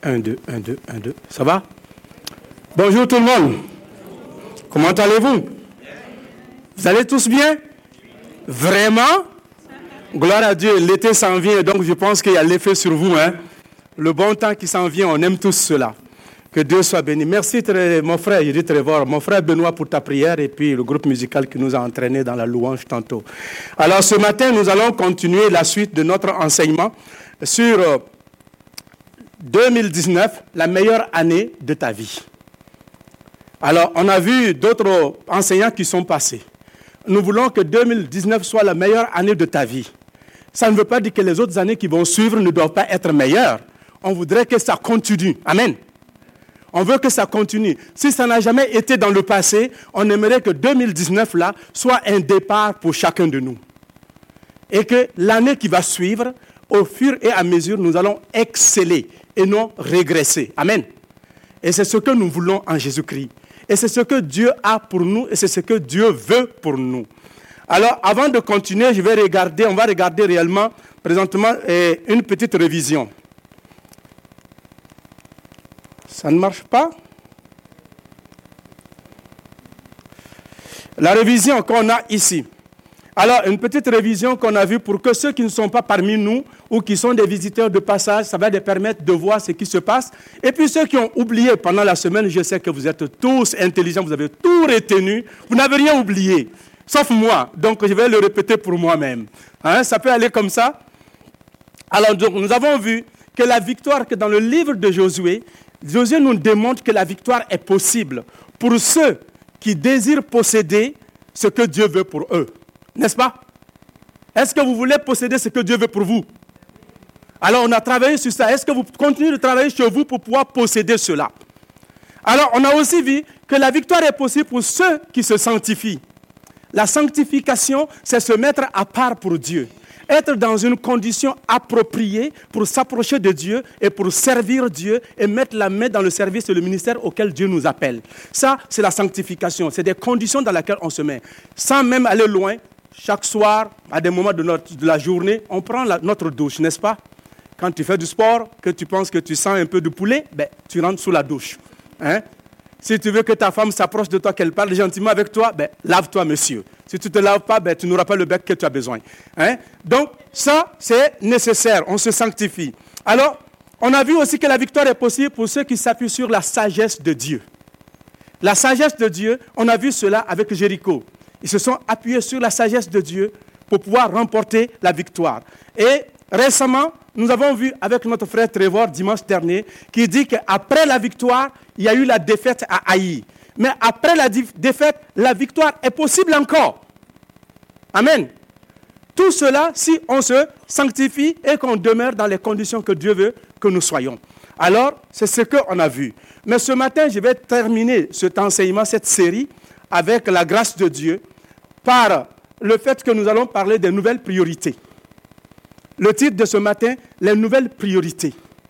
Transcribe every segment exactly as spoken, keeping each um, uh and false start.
un, deux, un, deux, un, deux. Ça va? Bonjour tout le monde. Comment allez-vous? Vous allez tous bien? Vraiment? Gloire à Dieu, l'été s'en vient, donc je pense qu'il y a l'effet sur vous. Hein? Le bon temps qui s'en vient, on aime tous cela. Que Dieu soit béni. Merci mon frère, je dis Trevor, mon frère Benoît pour ta prière et puis le groupe musical qui nous a entraînés dans la louange tantôt. Alors ce matin, nous allons continuer la suite de notre enseignement sur euh, deux mille dix-neuf, la meilleure année de ta vie. Alors, on a vu d'autres enseignants qui sont passés. Nous voulons que deux mille dix-neuf soit la meilleure année de ta vie. Ça ne veut pas dire que les autres années qui vont suivre ne doivent pas être meilleures. On voudrait que ça continue. Amen. On veut que ça continue. Si ça n'a jamais été dans le passé, on aimerait que deux mille dix-neuf là soit un départ pour chacun de nous. Et que l'année qui va suivre, au fur et à mesure, nous allons exceller et non régresser. Amen. Et c'est ce que nous voulons en Jésus-Christ. Et c'est ce que Dieu a pour nous et c'est ce que Dieu veut pour nous. Alors, avant de continuer, je vais regarder, on va regarder réellement, présentement, eh, une petite révision. Ça ne marche pas? La révision qu'on a ici. Alors, une petite révision qu'on a vue pour que ceux qui ne sont pas parmi nous ou qui sont des visiteurs de passage, ça va les permettre de voir ce qui se passe. Et puis ceux qui ont oublié pendant la semaine, je sais que vous êtes tous intelligents, vous avez tout retenu, vous n'avez rien oublié, sauf moi. Donc, je vais le répéter pour moi-même. Hein, ça peut aller comme ça. Alors, donc, nous avons vu que la victoire, que dans le livre de Josué, Josué nous démontre que la victoire est possible pour ceux qui désirent posséder ce que Dieu veut pour eux. N'est-ce pas? Est-ce que vous voulez posséder ce que Dieu veut pour vous? Alors, on a travaillé sur ça. Est-ce que vous continuez de travailler chez vous pour pouvoir posséder cela? Alors, on a aussi vu que la victoire est possible pour ceux qui se sanctifient. La sanctification, c'est se mettre à part pour Dieu. Être dans une condition appropriée pour s'approcher de Dieu et pour servir Dieu et mettre la main dans le service et le ministère auquel Dieu nous appelle. Ça, c'est la sanctification. C'est des conditions dans lesquelles on se met. Sans même aller loin, chaque soir, à des moments de, notre, de la journée, on prend la, notre douche, n'est-ce pas? Quand tu fais du sport, que tu penses que tu sens un peu de poulet, ben, tu rentres sous la douche. Hein? Si tu veux que ta femme s'approche de toi, qu'elle parle gentiment avec toi, ben, lave-toi, monsieur. Si tu ne te laves pas, ben, tu n'auras pas le bec que tu as besoin. Hein? Donc, ça, c'est nécessaire. On se sanctifie. Alors, on a vu aussi que la victoire est possible pour ceux qui s'appuient sur la sagesse de Dieu. La sagesse de Dieu, on a vu cela avec Jéricho. Ils se sont appuyés sur la sagesse de Dieu pour pouvoir remporter la victoire. Et récemment, nous avons vu avec notre frère Trevor dimanche dernier qui dit qu'après la victoire, il y a eu la défaite à Haï. Mais après la défaite, la victoire est possible encore. Amen. Tout cela si on se sanctifie et qu'on demeure dans les conditions que Dieu veut que nous soyons. Alors, c'est ce qu'on a vu. Mais ce matin, je vais terminer cet enseignement, cette série, avec la grâce de Dieu, par le fait que nous allons parler des nouvelles priorités. Le titre de ce matin, les nouvelles priorités.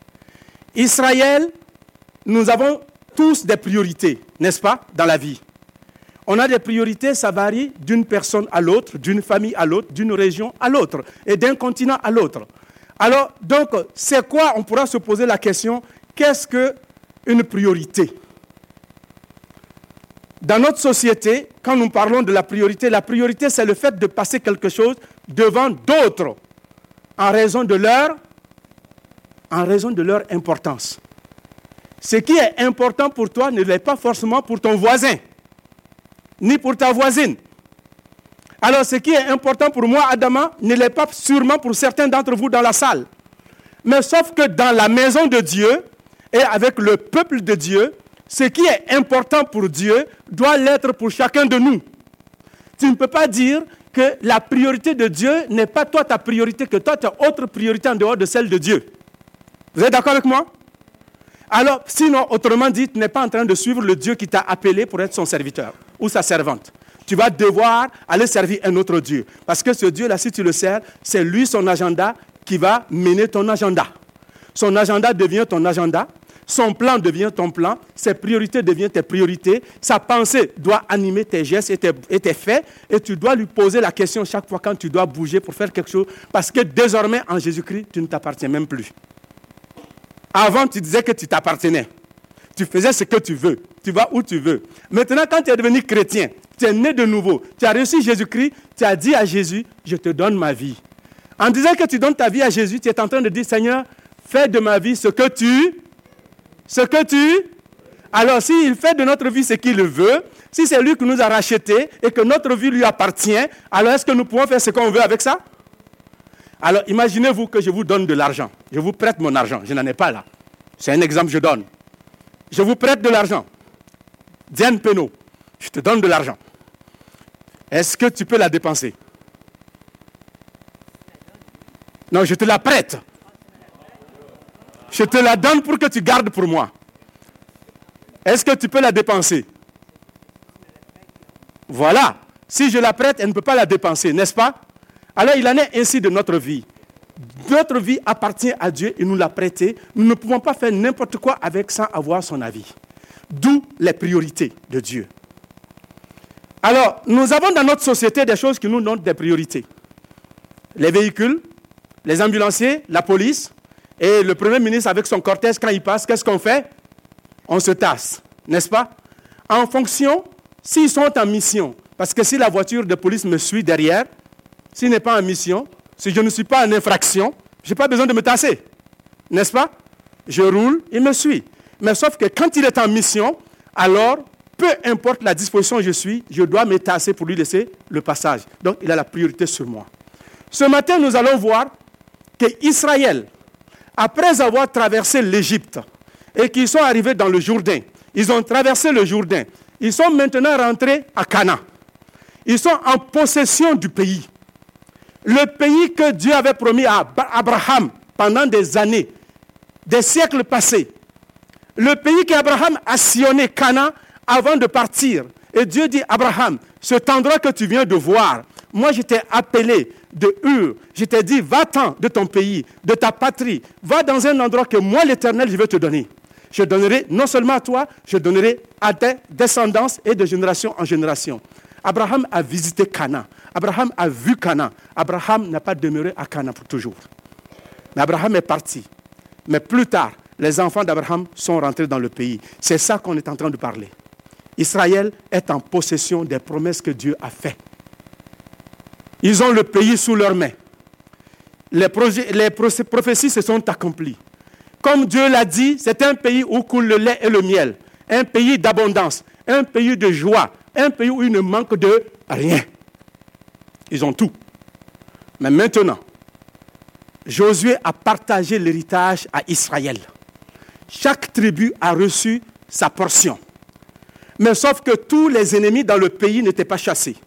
Israël, nous avons tous des priorités, n'est-ce pas, dans la vie. On a des priorités, ça varie d'une personne à l'autre, d'une famille à l'autre, d'une région à l'autre, et d'un continent à l'autre. Alors, donc, c'est quoi, on pourra se poser la question, qu'est-ce qu'une priorité? Dans notre société, quand nous parlons de la priorité, la priorité, c'est le fait de passer quelque chose devant d'autres, en raison de leur, en raison de leur importance. Ce qui est important pour toi ne l'est pas forcément pour ton voisin, ni pour ta voisine. Alors, ce qui est important pour moi, Adama, ne l'est pas sûrement pour certains d'entre vous dans la salle. Mais sauf que dans la maison de Dieu et avec le peuple de Dieu, ce qui est important pour Dieu doit l'être pour chacun de nous. Tu ne peux pas dire que la priorité de Dieu n'est pas toi ta priorité, que toi tu as autre priorité en dehors de celle de Dieu. Vous êtes d'accord avec moi? Alors, sinon, autrement dit, tu n'es pas en train de suivre le Dieu qui t'a appelé pour être son serviteur ou sa servante. Tu vas devoir aller servir un autre Dieu. Parce que ce Dieu-là, si tu le sers, c'est lui, son agenda, qui va mener ton agenda. Son agenda devient ton agenda. Son plan devient ton plan. Ses priorités deviennent tes priorités. Sa pensée doit animer tes gestes et tes, et tes faits. Et tu dois lui poser la question chaque fois quand tu dois bouger pour faire quelque chose. Parce que désormais, en Jésus-Christ, tu ne t'appartiens même plus. Avant, tu disais que tu t'appartenais. Tu faisais ce que tu veux. Tu vas où tu veux. Maintenant, quand tu es devenu chrétien, tu es né de nouveau, tu as reçu Jésus-Christ, tu as dit à Jésus, je te donne ma vie. En disant que tu donnes ta vie à Jésus, tu es en train de dire, Seigneur, fais de ma vie ce que tu... Ce que tu... Alors, s'il fait de notre vie ce qu'il veut, si c'est lui qui nous a rachetés et que notre vie lui appartient, alors est-ce que nous pouvons faire ce qu'on veut avec ça? Alors, imaginez-vous que je vous donne de l'argent. Je vous prête mon argent. Je n'en ai pas là. C'est un exemple que je donne. Je vous prête de l'argent. Diane Penaud, je te donne de l'argent. Est-ce que tu peux la dépenser? Non, je te la prête. Je te la donne pour que tu gardes pour moi. Est-ce que tu peux la dépenser? Voilà. Si je la prête, elle ne peut pas la dépenser, n'est-ce pas? Alors il en est ainsi de notre vie. Notre vie appartient à Dieu, il nous l'a prêté. Nous ne pouvons pas faire n'importe quoi avec sans avoir son avis. D'où les priorités de Dieu. Alors, nous avons dans notre société des choses qui nous donnent des priorités. Les véhicules, les ambulanciers, la police, et le Premier ministre avec son cortège, quand il passe, qu'est-ce qu'on fait? On se tasse, n'est-ce pas? En fonction, s'ils sont en mission, parce que si la voiture de police me suit derrière, s'il n'est pas en mission, si je ne suis pas en infraction, je n'ai pas besoin de me tasser, n'est-ce pas? Je roule, il me suit. Mais sauf que quand il est en mission, alors, peu importe la disposition où je suis, je dois me tasser pour lui laisser le passage. Donc, il a la priorité sur moi. Ce matin, nous allons voir qu'Israël, après avoir traversé l'Égypte, et qu'ils sont arrivés dans le Jourdain, ils ont traversé le Jourdain, ils sont maintenant rentrés à Canaan. Ils sont en possession du pays. Le pays que Dieu avait promis à Abraham pendant des années, des siècles passés. Le pays qu'Abraham a sillonné, Canaan, avant de partir. Et Dieu dit, Abraham, cet endroit que tu viens de voir, moi je t'ai appelé de Ur, je t'ai dit, va-t'en de ton pays, de ta patrie, va dans un endroit que moi l'Éternel, je vais te donner. Je donnerai non seulement à toi, je donnerai à tes descendants et de génération en génération. Abraham a visité Canaan. Abraham a vu Canaan. Abraham n'a pas demeuré à Canaan pour toujours. Mais Abraham est parti. Mais plus tard, les enfants d'Abraham sont rentrés dans le pays. C'est ça qu'on est en train de parler. Israël est en possession des promesses que Dieu a faites. Ils ont le pays sous leurs mains. Les, projets, les prophéties se sont accomplies. Comme Dieu l'a dit, c'est un pays où coule le lait et le miel. Un pays d'abondance, un pays de joie, un pays où il ne manque de rien. Ils ont tout. Mais maintenant, Josué a partagé l'héritage à Israël. Chaque tribu a reçu sa portion. Mais sauf que tous les ennemis dans le pays n'étaient pas chassés.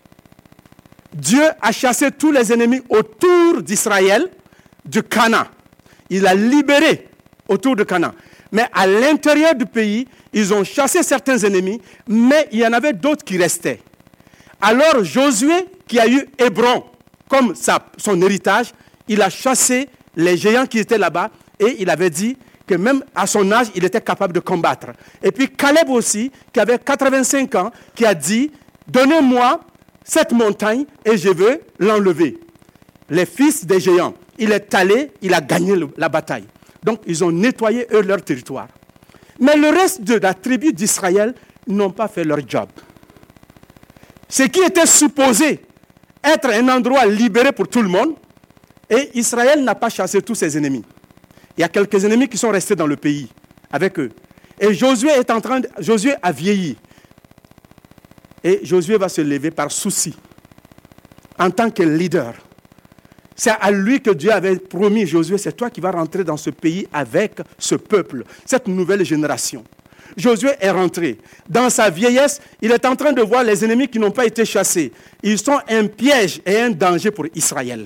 Dieu a chassé tous les ennemis autour d'Israël, du Canaan. Il a libéré autour de Canaan. Mais à l'intérieur du pays, ils ont chassé certains ennemis, mais il y en avait d'autres qui restaient. Alors Josué, qui a eu Hébron comme sa, son héritage, il a chassé les géants qui étaient là-bas et il avait dit que même à son âge, il était capable de combattre. Et puis Caleb aussi, qui avait quatre-vingt-cinq ans, qui a dit, donnez-moi cette montagne et je veux l'enlever. Les fils des géants, il est allé, il a gagné le, la bataille. Donc ils ont nettoyé eux leur territoire. Mais le reste de la tribu d'Israël n'ont pas fait leur job. Ce qui était supposé être un endroit libéré pour tout le monde, et Israël n'a pas chassé tous ses ennemis. Il y a quelques ennemis qui sont restés dans le pays avec eux. Et Josué est en train de, Josué a vieilli. Et Josué va se lever par souci. En tant que leader. C'est à lui que Dieu avait promis, Josué, c'est toi qui vas rentrer dans ce pays avec ce peuple, cette nouvelle génération. Josué est rentré. Dans sa vieillesse, il est en train de voir les ennemis qui n'ont pas été chassés. Ils sont un piège et un danger pour Israël.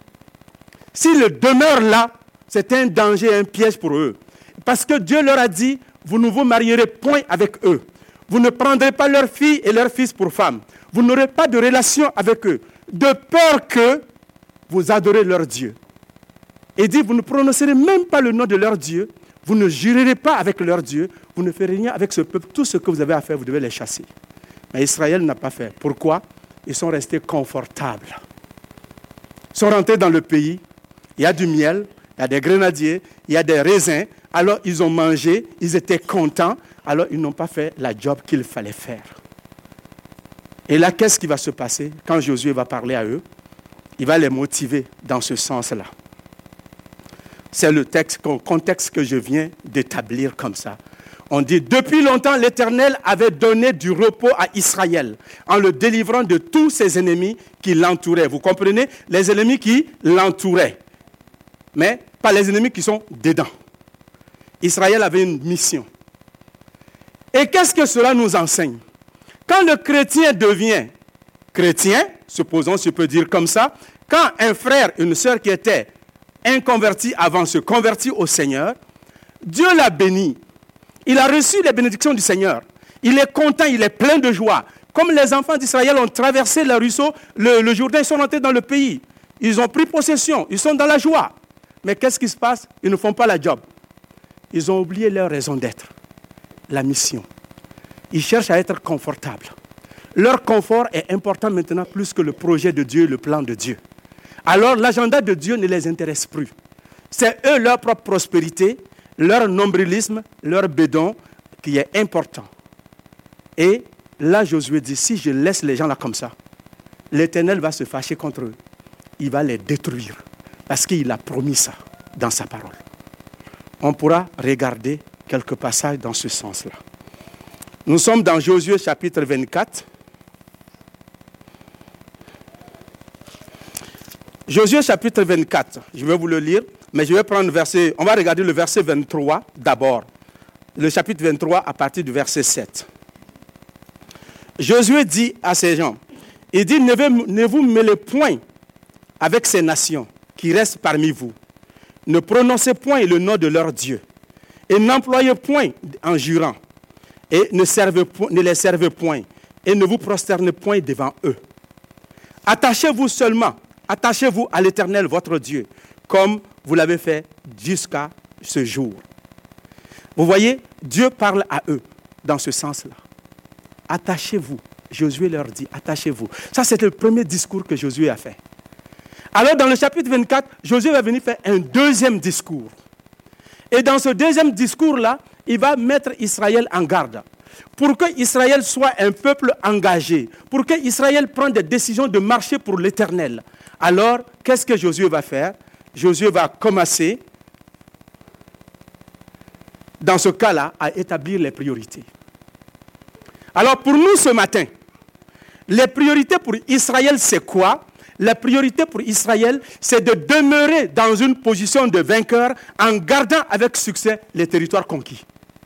S'ils demeurent là, c'est un danger, un piège pour eux. Parce que Dieu leur a dit, vous ne vous marierez point avec eux. Vous ne prendrez pas leurs filles et leurs fils pour femmes. Vous n'aurez pas de relation avec eux. De peur que vous adorez leur Dieu. Et dit, vous ne prononcerez même pas le nom de leur Dieu. Vous ne jurerez pas avec leur Dieu. Vous ne ferez rien avec ce peuple. Tout ce que vous avez à faire, vous devez les chasser. Mais Israël n'a pas fait. Pourquoi? Ils sont restés confortables. Ils sont rentrés dans le pays. Il y a du miel, il y a des grenadiers, il y a des raisins. Alors ils ont mangé, ils étaient contents. Alors ils n'ont pas fait la job qu'il fallait faire. Et là, qu'est-ce qui va se passer quand Josué va parler à eux? Il va les motiver dans ce sens-là. C'est le texte, le contexte que je viens d'établir comme ça. On dit, depuis longtemps, l'Éternel avait donné du repos à Israël en le délivrant de tous ses ennemis qui l'entouraient. Vous comprenez? Les ennemis qui l'entouraient. Mais pas les ennemis qui sont dedans. Israël avait une mission. Et qu'est-ce que cela nous enseigne? Quand le chrétien devient chrétien, supposons se peut dire comme ça, quand un frère, une sœur qui était inconverti avant se convertit au Seigneur, Dieu l'a béni. Il a reçu les bénédictions du Seigneur. Il est content, il est plein de joie. Comme les enfants d'Israël ont traversé le ruisseau, le, le Jourdain, ils sont rentrés dans le pays. Ils ont pris possession, ils sont dans la joie. Mais qu'est-ce qui se passe? Ils ne font pas la job. Ils ont oublié leur raison d'être, la mission. Ils cherchent à être confortables. Leur confort est important maintenant plus que le projet de Dieu, le plan de Dieu. Alors l'agenda de Dieu ne les intéresse plus. C'est eux, leur propre prospérité, leur nombrilisme, leur bédon qui est important. Et là, Josué dit, si je laisse les gens là comme ça, l'Éternel va se fâcher contre eux. Il va les détruire. Parce qu'il a promis ça dans sa parole. On pourra regarder quelques passages dans ce sens-là. Nous sommes dans Josué chapitre vingt-quatre. Josué chapitre vingt-quatre, je vais vous le lire, mais je vais prendre le verset, on va regarder le verset vingt-trois d'abord. Le chapitre vingt-trois à partir du verset sept. Josué dit à ces gens, il dit, ne, ne vous mêlez point avec ces nations qui restent parmi vous. Ne prononcez point le nom de leur Dieu et n'employez point en jurant et ne, servez, ne les servez point et ne vous prosternez point devant eux. Attachez-vous seulement, attachez-vous à l'Éternel votre Dieu, comme vous l'avez fait jusqu'à ce jour. Vous voyez, Dieu parle à eux dans ce sens-là. Attachez-vous. Josué leur dit, attachez-vous. Ça, c'est le premier discours que Josué a fait. Alors, dans le chapitre vingt-quatre, Josué va venir faire un deuxième discours. Et dans ce deuxième discours-là, il va mettre Israël en garde. Pour que Israël soit un peuple engagé, pour que Israël prenne des décisions de marcher pour l'Éternel. Alors, qu'est-ce que Josué va faire? Josué va commencer, dans ce cas-là, à établir les priorités. Alors, pour nous, ce matin, les priorités pour Israël, c'est quoi? La priorité pour Israël, c'est de demeurer dans une position de vainqueur en gardant avec succès les territoires conquis.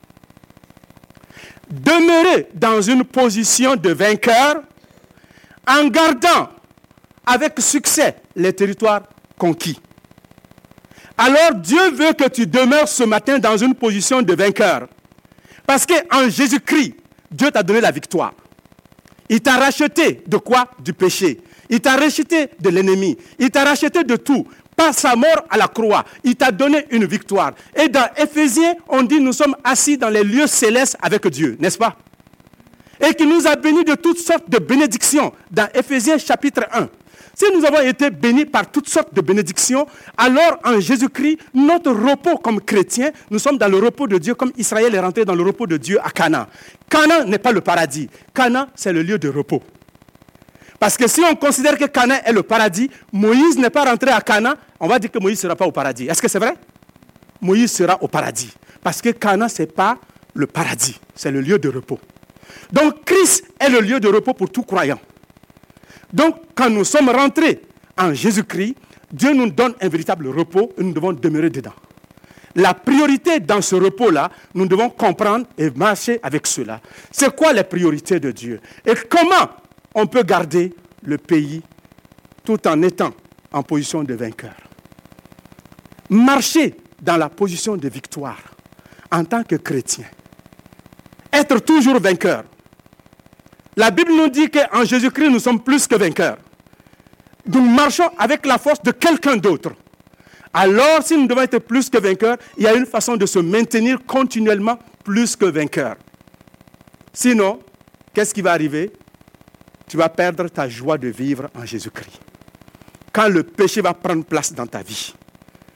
Demeurer dans une position de vainqueur en gardant avec succès les territoires conquis. Alors Dieu veut que tu demeures ce matin dans une position de vainqueur. Parce qu'en Jésus-Christ, Dieu t'a donné la victoire. Il t'a racheté de quoi? Du péché. Il t'a racheté de l'ennemi. Il t'a racheté de tout. Par sa mort à la croix, il t'a donné une victoire. Et dans Éphésiens, on dit nous sommes assis dans les lieux célestes avec Dieu, n'est-ce pas? Et qu'il nous a bénis de toutes sortes de bénédictions. Dans Éphésiens chapitre un. Si nous avons été bénis par toutes sortes de bénédictions, alors en Jésus-Christ, notre repos comme chrétiens, nous sommes dans le repos de Dieu comme Israël est rentré dans le repos de Dieu à Canaan. Canaan n'est pas le paradis. Canaan, c'est le lieu de repos. Parce que si on considère que Canaan est le paradis, Moïse n'est pas rentré à Canaan, on va dire que Moïse ne sera pas au paradis. Est-ce que c'est vrai? Moïse sera au paradis. Parce que Canaan, ce n'est pas le paradis, c'est le lieu de repos. Donc Christ est le lieu de repos pour tout croyant. Donc, quand nous sommes rentrés en Jésus-Christ, Dieu nous donne un véritable repos et nous devons demeurer dedans. La priorité dans ce repos-là, nous devons comprendre et marcher avec cela. C'est quoi les priorités de Dieu? Et comment on peut garder le pays tout en étant en position de vainqueur? Marcher dans la position de victoire en tant que chrétien. Être toujours vainqueur. La Bible nous dit qu'en Jésus-Christ, nous sommes plus que vainqueurs. Nous marchons avec la force de quelqu'un d'autre. Alors, si nous devons être plus que vainqueurs, il y a une façon de se maintenir continuellement plus que vainqueurs. Sinon, qu'est-ce qui va arriver? Tu vas perdre ta joie de vivre en Jésus-Christ. Quand le péché va prendre place dans ta vie.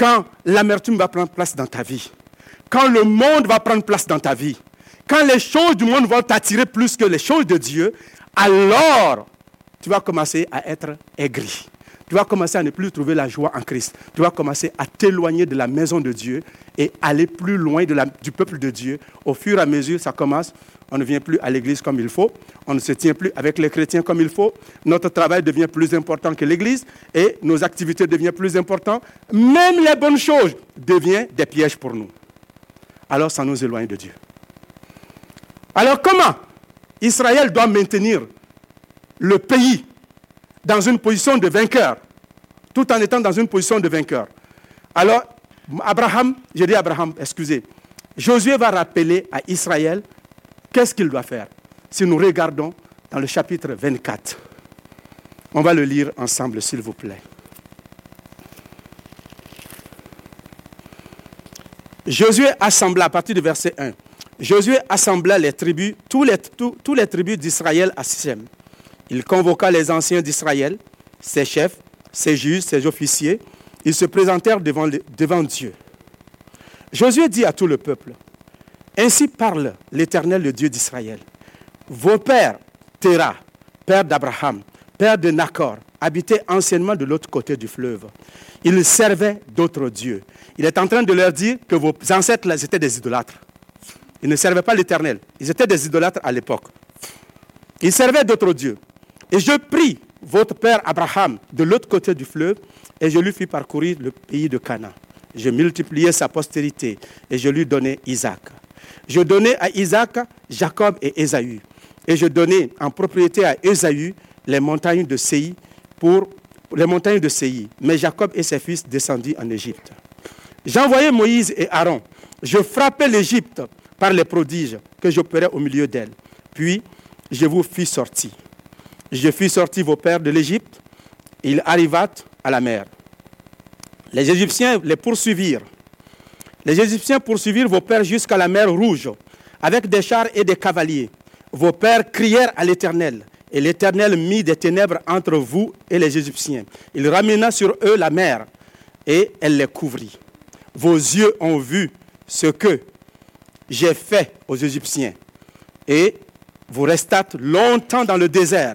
quand l'amertume va prendre place dans ta vie, quand le monde va prendre place dans ta vie, quand les choses du monde vont t'attirer plus que les choses de Dieu, alors tu vas commencer à être aigri. Tu vas commencer à ne plus trouver la joie en Christ. Tu vas commencer à t'éloigner de la maison de Dieu et aller plus loin de la, du peuple de Dieu. Au fur et à mesure, ça commence. On ne vient plus à l'église comme il faut. On ne se tient plus avec les chrétiens comme il faut. Notre travail devient plus important que l'église et nos activités deviennent plus importantes. Même les bonnes choses deviennent des pièges pour nous. Alors, ça nous éloigne de Dieu. Alors, comment Israël doit maintenir le pays dans une position de vainqueur, tout en étant dans une position de vainqueur? Alors, Abraham, j'ai dit Abraham, excusez, Josué va rappeler à Israël qu'est-ce qu'il doit faire. Si nous regardons dans le chapitre vingt-quatre, on va le lire ensemble, s'il vous plaît. Josué assembla, à partir du verset un, Josué assembla les tribus, tous les, tous, tous les tribus d'Israël à Sichem. Il convoqua les anciens d'Israël, ses chefs, ses juges, ses officiers. Ils se présentèrent devant, le, devant Dieu. Josué dit à tout le peuple, « Ainsi parle l'Éternel, le Dieu d'Israël. Vos pères, Téra, père d'Abraham, père de Nachor, habitaient anciennement de l'autre côté du fleuve. Ils servaient d'autres dieux. » Il est en train de leur dire que vos ancêtres là, étaient des idolâtres. Ils ne servaient pas l'Éternel. Ils étaient des idolâtres à l'époque. Ils servaient d'autres dieux. Et je pris votre père Abraham de l'autre côté du fleuve et je lui fis parcourir le pays de Canaan. Je multipliai sa postérité et je lui donnai Isaac. Je donnai à Isaac Jacob et Ésaü. Et je donnai en propriété à Ésaü les montagnes de Séir pour les montagnes de Séir. Mais Jacob et ses fils descendit en Égypte. J'envoyai Moïse et Aaron. Je frappai l'Égypte par les prodiges que j'opérais au milieu d'elle. Puis je vous fis sortir. Je fis sortir vos pères de l'Égypte, ils arrivèrent à la mer. Les Égyptiens les poursuivirent. Les Égyptiens poursuivirent vos pères jusqu'à la mer Rouge, avec des chars et des cavaliers. Vos pères crièrent à l'Éternel, et l'Éternel mit des ténèbres entre vous et les Égyptiens. Il ramena sur eux la mer, et elle les couvrit. Vos yeux ont vu ce que j'ai fait aux Égyptiens, et vous restâtes longtemps dans le désert.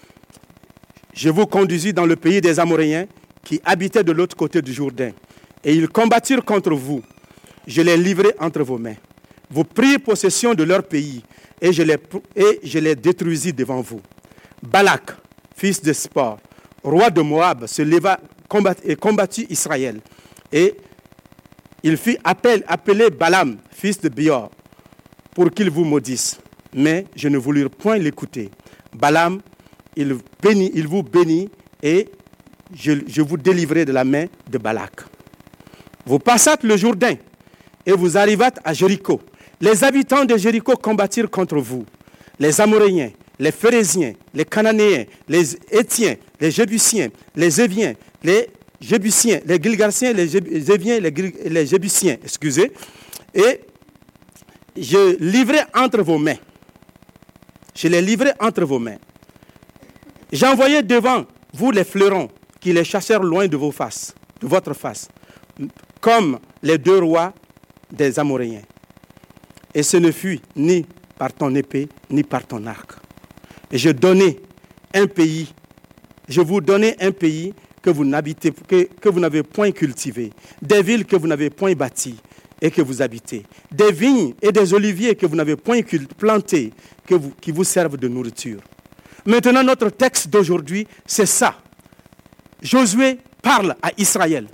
Je vous conduisis dans le pays des Amoréens qui habitaient de l'autre côté du Jourdain. Et ils combattirent contre vous. Je les livrai entre vos mains. Vous prirez possession de leur pays et je les, et je les détruisis devant vous. Balak, fils de Zippor, roi de Moab, se leva et combattit Israël. Et il fit appel, appeler Balaam, fils de Béor, pour qu'il vous maudisse. Mais je ne voulus point l'écouter. Balaam, il, bénit, il vous bénit et je, je vous délivrai de la main de Balak. Vous passâtes le Jourdain et vous arrivâtes à Jéricho. Les habitants de Jéricho combattirent contre vous. Les Amoréens, les Phéréziens, les Cananéens, les Hétiens, les Jébusiens, les Éviens, les Jébusiens, les Gilgarciens, les Éviens, les, les Jébusiens, excusez. Et je livrai entre vos mains. Je les livrai entre vos mains. J'envoyai devant vous les fleurons qui les chassèrent loin de vos faces, de votre face, comme les deux rois des Amoréens. Et ce ne fut ni par ton épée, ni par ton arc. Et je donnai un pays, je vous donnai un pays que vous n'habitez, que, que vous n'avez point cultivé, des villes que vous n'avez point bâties et que vous habitez, des vignes et des oliviers que vous n'avez point plantés, que vous, qui vous servent de nourriture. Maintenant, notre texte d'aujourd'hui, c'est ça. Josué parle à Israël.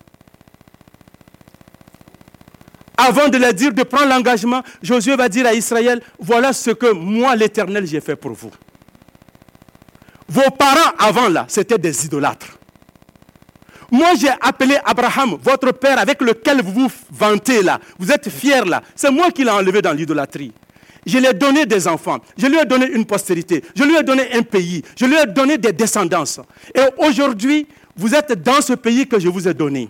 Avant de leur dire de prendre l'engagement, Josué va dire à Israël, voilà ce que moi, l'Éternel, j'ai fait pour vous. Vos parents avant là, c'était des idolâtres. Moi, j'ai appelé Abraham, votre père, avec lequel vous vous vantez là. Vous êtes fiers là. C'est moi qui l'ai enlevé dans l'idolâtrie. Je lui ai donné des enfants. Je lui ai donné une postérité. Je lui ai donné un pays. Je lui ai donné des descendances. Et aujourd'hui, vous êtes dans ce pays que je vous ai donné.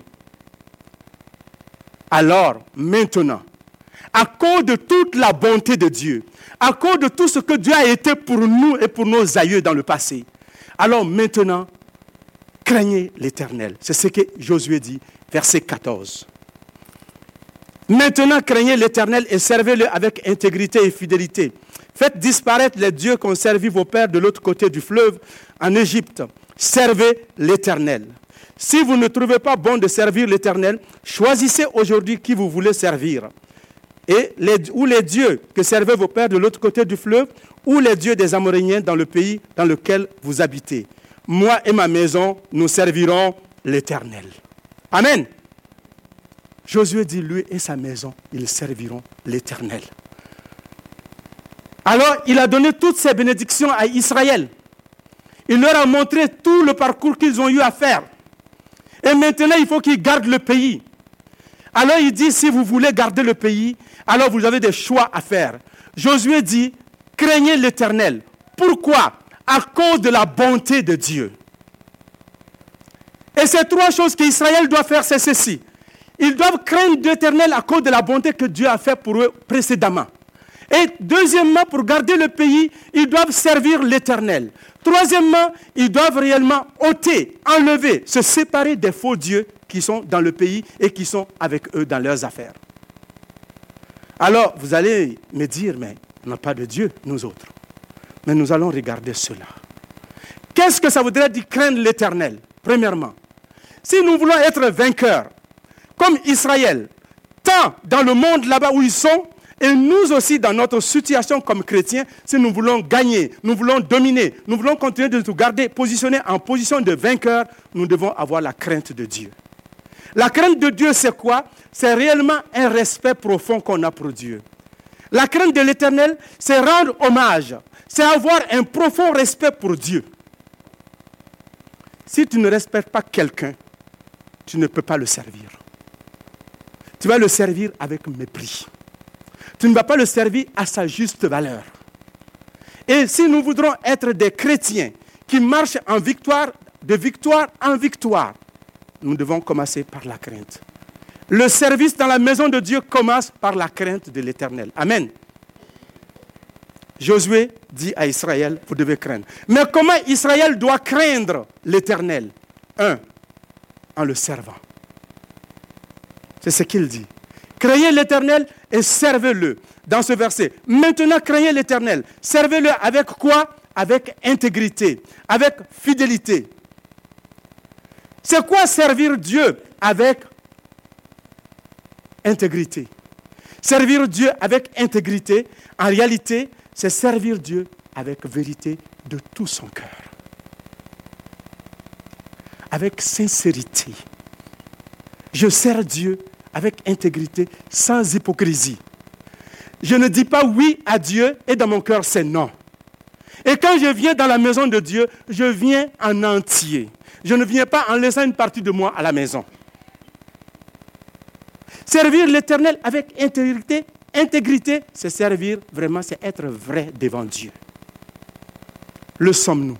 Alors, maintenant, à cause de toute la bonté de Dieu, à cause de tout ce que Dieu a été pour nous et pour nos aïeux dans le passé, alors maintenant, craignez l'Éternel. C'est ce que Josué dit. verset quatorze. Maintenant, craignez l'Éternel et servez-le avec intégrité et fidélité. Faites disparaître les dieux qu'ont servi vos pères de l'autre côté du fleuve, en Égypte. Servez l'Éternel. Si vous ne trouvez pas bon de servir l'Éternel, choisissez aujourd'hui qui vous voulez servir. Et les, ou les dieux que servaient vos pères de l'autre côté du fleuve, ou les dieux des Amoréens dans le pays dans lequel vous habitez. Moi et ma maison, nous servirons l'Éternel. Amen. Josué dit, lui et sa maison, ils serviront l'Éternel. Alors, il a donné toutes ces bénédictions à Israël. Il leur a montré tout le parcours qu'ils ont eu à faire. Et maintenant, il faut qu'ils gardent le pays. Alors, il dit, si vous voulez garder le pays, alors vous avez des choix à faire. Josué dit, craignez l'Éternel. Pourquoi? À cause de la bonté de Dieu. Et ces trois choses qu'Israël doit faire, c'est ceci. Ils doivent craindre l'Éternel à cause de la bonté que Dieu a faite pour eux précédemment. Et deuxièmement, pour garder le pays, ils doivent servir l'Éternel. Troisièmement, ils doivent réellement ôter, enlever, se séparer des faux dieux qui sont dans le pays et qui sont avec eux dans leurs affaires. Alors, vous allez me dire, mais on n'a pas de Dieu, nous autres. Mais nous allons regarder cela. Qu'est-ce que ça voudrait dire craindre l'Éternel? Premièrement, si nous voulons être vainqueurs, comme Israël, tant dans le monde là-bas où ils sont, et nous aussi dans notre situation comme chrétiens, si nous voulons gagner, nous voulons dominer, nous voulons continuer de nous garder positionnés en position de vainqueurs, nous devons avoir la crainte de Dieu. La crainte de Dieu, c'est quoi? C'est réellement un respect profond qu'on a pour Dieu. La crainte de l'Éternel, c'est rendre hommage, c'est avoir un profond respect pour Dieu. Si tu ne respectes pas quelqu'un, tu ne peux pas le servir. Tu vas le servir avec mépris. Tu ne vas pas le servir à sa juste valeur. Et si nous voudrons être des chrétiens qui marchent en victoire, de victoire en victoire, nous devons commencer par la crainte. Le service dans la maison de Dieu commence par la crainte de l'Éternel. Amen. Josué dit à Israël, vous devez craindre. Mais comment Israël doit craindre l'Éternel? Un, en le servant. C'est ce qu'il dit. Craignez l'Éternel et servez-le. Dans ce verset, maintenant craignez l'Éternel. Servez-le avec quoi? Avec intégrité, avec fidélité. C'est quoi servir Dieu avec intégrité? Servir Dieu avec intégrité, en réalité, c'est servir Dieu avec vérité de tout son cœur. Avec sincérité. Je sers Dieu avec intégrité, sans hypocrisie. Je ne dis pas oui à Dieu et dans mon cœur c'est non. Et quand je viens dans la maison de Dieu, je viens en entier. Je ne viens pas en laissant une partie de moi à la maison. Servir l'Éternel avec intégrité, intégrité, c'est servir vraiment, c'est être vrai devant Dieu. Le sommes-nous?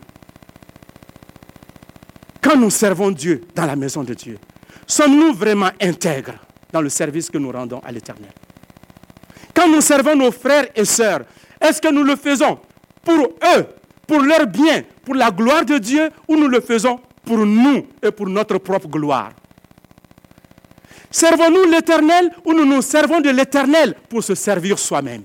Quand nous servons Dieu dans la maison de Dieu, sommes-nous vraiment intègres dans le service que nous rendons à l'Éternel? Quand nous servons nos frères et sœurs, est-ce que nous le faisons pour eux, pour leur bien, pour la gloire de Dieu, ou nous le faisons pour nous et pour notre propre gloire? Servons-nous l'Éternel ou nous nous servons de l'Éternel pour se servir soi-même?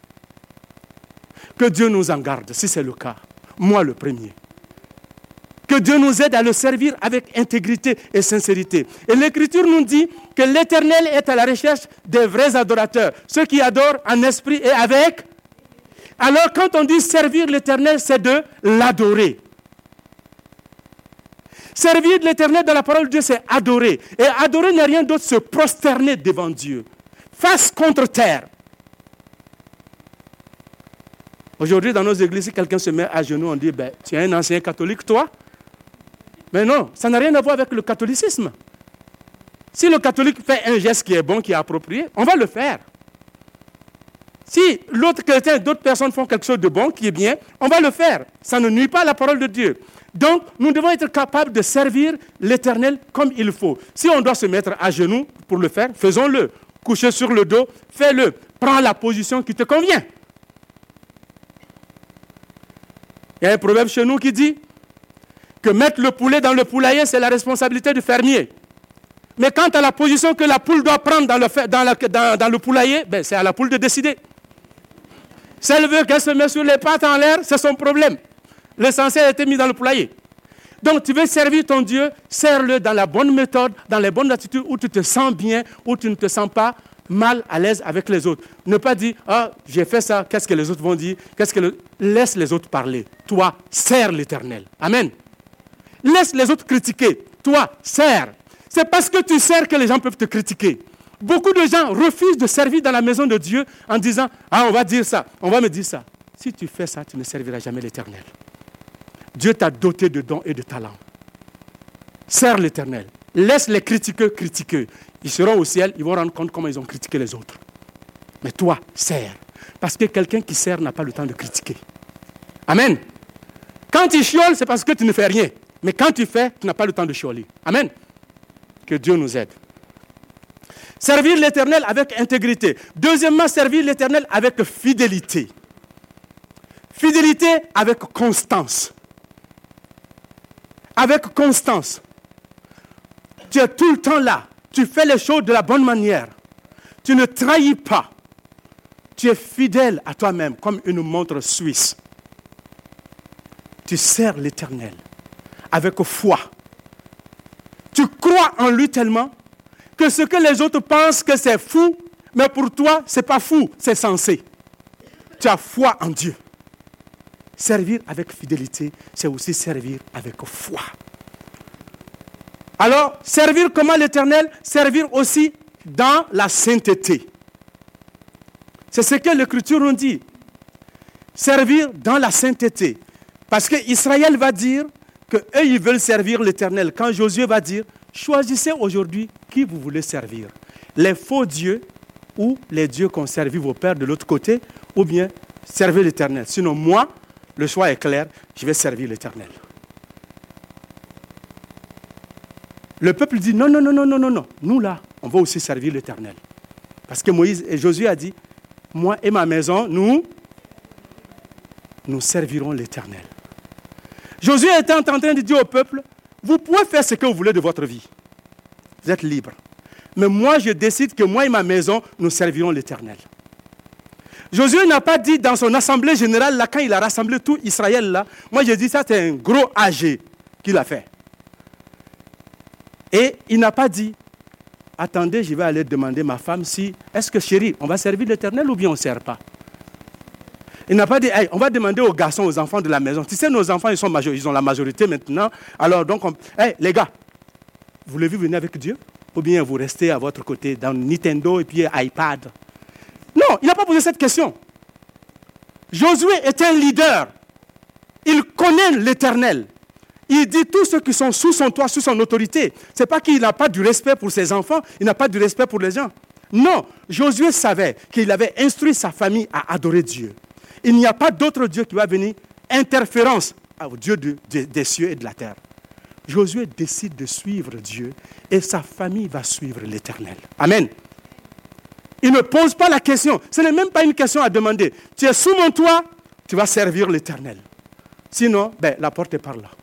Que Dieu nous en garde, si c'est le cas. Moi le premier. Que Dieu nous aide à le servir avec intégrité et sincérité. Et l'Écriture nous dit que l'Éternel est à la recherche des vrais adorateurs. Ceux qui adorent en esprit et avec. Alors quand on dit servir l'Éternel, c'est de l'adorer. Servir l'Éternel dans la parole de Dieu, c'est adorer. Et adorer n'est rien d'autre, se prosterner devant Dieu. Face contre terre. Aujourd'hui, dans nos églises, si quelqu'un se met à genoux, on dit, ben, tu es un ancien catholique, toi? Mais non, ça n'a rien à voir avec le catholicisme. Si le catholique fait un geste qui est bon, qui est approprié, on va le faire. Si l'autre chrétien et d'autres personnes font quelque chose de bon, qui est bien, on va le faire. Ça ne nuit pas à la parole de Dieu. Donc, nous devons être capables de servir l'Éternel comme il faut. Si on doit se mettre à genoux pour le faire, faisons-le. Coucher sur le dos, fais-le. Prends la position qui te convient. Il y a un proverbe chez nous qui dit que mettre le poulet dans le poulailler, c'est la responsabilité du fermier. Mais quant à la position que la poule doit prendre dans le, dans la, dans, dans le poulailler, ben c'est à la poule de décider. Si elle veut qu'elle se mette sur les pattes en l'air, c'est son problème. L'essentiel a été mis dans le poulailler. Donc tu veux servir ton Dieu, sers-le dans la bonne méthode, dans les bonnes attitudes, où tu te sens bien, où tu ne te sens pas mal à l'aise avec les autres. Ne pas dire, ah, j'ai fait ça, qu'est-ce que les autres vont dire, qu'est-ce que le... Laisse les autres parler. Toi, sers l'Éternel. Amen. Laisse les autres critiquer. Toi, sers. C'est parce que tu sers que les gens peuvent te critiquer. Beaucoup de gens refusent de servir dans la maison de Dieu en disant, ah, on va dire ça, on va me dire ça. Si tu fais ça, tu ne serviras jamais l'Éternel. Dieu t'a doté de dons et de talents. Sers l'Éternel. Laisse les critiqueux critiquer. Ils seront au ciel, ils vont rendre compte comment ils ont critiqué les autres. Mais toi, sers. Parce que quelqu'un qui sert n'a pas le temps de critiquer. Amen. Quand tu chioles, c'est parce que tu ne fais rien. Mais quand tu fais, tu n'as pas le temps de chioler. Amen. Que Dieu nous aide. Servir l'Éternel avec intégrité. Deuxièmement, servir l'Éternel avec fidélité. Fidélité avec constance. Avec constance. Tu es tout le temps là. Tu fais les choses de la bonne manière. Tu ne trahis pas. Tu es fidèle à toi-même comme une montre suisse. Tu sers l'Éternel avec foi. Tu crois en lui tellement que ce que les autres pensent que c'est fou, mais pour toi, ce n'est pas fou, c'est sensé. Tu as foi en Dieu. Servir avec fidélité, c'est aussi servir avec foi. Alors, servir comment l'Éternel? Servir aussi dans la sainteté. C'est ce que l'Écriture nous dit. Servir dans la sainteté. Parce qu'Israël va dire qu'eux, ils veulent servir l'Éternel. Quand Josué va dire, choisissez aujourd'hui qui vous voulez servir. Les faux dieux ou les dieux qu'ont servi vos pères de l'autre côté, ou bien servez l'Éternel. Sinon, moi, le choix est clair, je vais servir l'Éternel. Le peuple dit, non, non, non, non, non, non, non. Nous, là, on va aussi servir l'Éternel. Parce que Moïse et Josué a dit, moi et ma maison, nous, nous servirons l'Éternel. Josué était en train de dire au peuple, vous pouvez faire ce que vous voulez de votre vie. Vous êtes libre. Mais moi, je décide que moi et ma maison, nous servirons l'Éternel. Josué n'a pas dit dans son assemblée générale, là, quand il a rassemblé tout Israël, là, moi j'ai dit ça, c'est un gros A G qu'il a fait. Et il n'a pas dit, attendez, je vais aller demander ma femme si, est-ce que chérie, on va servir l'Éternel ou bien on ne sert pas? Il n'a pas dit, hey, on va demander aux garçons, aux enfants de la maison. Tu sais, nos enfants, ils, sont major- ils ont la majorité maintenant. Alors, donc, on... hey, les gars, voulez-vous venir avec Dieu? Ou bien vous restez à votre côté dans Nintendo et puis iPad? Non, il n'a pas posé cette question. Josué est un leader. Il connaît l'Éternel. Il dit tous ceux qui sont sous son toit, sous son autorité. Ce n'est pas qu'il n'a pas du respect pour ses enfants, il n'a pas du respect pour les gens. Non, Josué savait qu'il avait instruit sa famille à adorer Dieu. Il n'y a pas d'autre Dieu qui va venir interférence au Dieu de, de, des cieux et de la terre. Josué décide de suivre Dieu et sa famille va suivre l'Éternel. Amen. Il ne pose pas la question. Ce n'est même pas une question à demander. Tu es sous mon toit, tu vas servir l'Éternel. Sinon, ben, la porte est par là.